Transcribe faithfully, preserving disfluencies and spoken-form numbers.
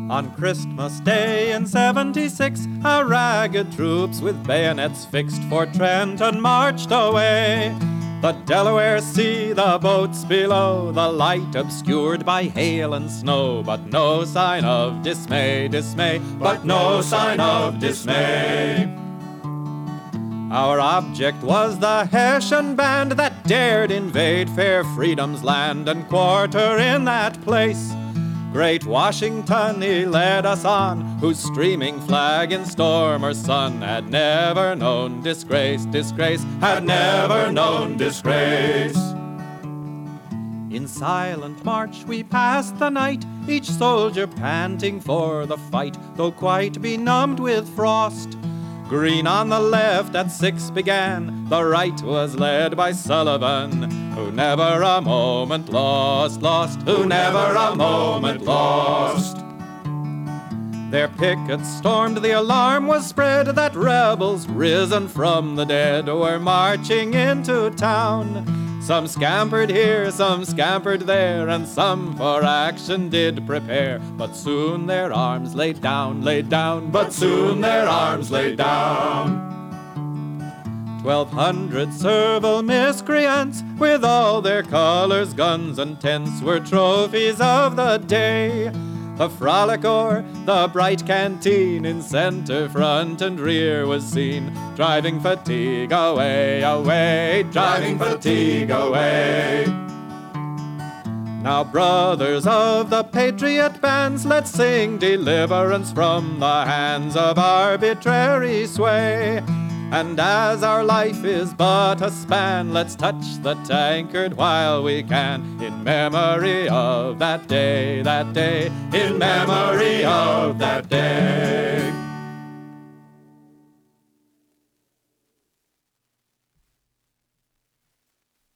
On Christmas Day in seventy-six, our ragged troops with bayonets fixed for Trenton marched away. The Delaware Sea, the boats below, the light obscured by hail and snow, but no sign of dismay, dismay, but no sign of dismay. Our object was the Hessian band that dared invade fair freedom's land and quarter in that place. Great Washington he led us on, whose streaming flag in storm or sun had never known disgrace, disgrace, had never known disgrace. In silent march we passed the night, each soldier panting for the fight, though quite benumbed with frost. Green on the left at six began, the right was led by Sullivan, who never a moment lost, lost, who never a moment lost. Their pickets stormed, the alarm was spread that rebels risen from the dead were marching into town. Some scampered here, some scampered there, and some for action did prepare. But soon their arms laid down, laid down, but soon their arms laid down. Twelve hundred servile miscreants, with all their colors, guns, and tents, were trophies of the day. The frolic o'er, the bright canteen in center, front, and rear was seen, driving fatigue away, away, driving fatigue away. Now, brothers of the patriot bands, let's sing deliverance from the hands of arbitrary sway. And as our life is but a span, let's touch the tankard while we can, in memory of that day, that day, in memory of that day.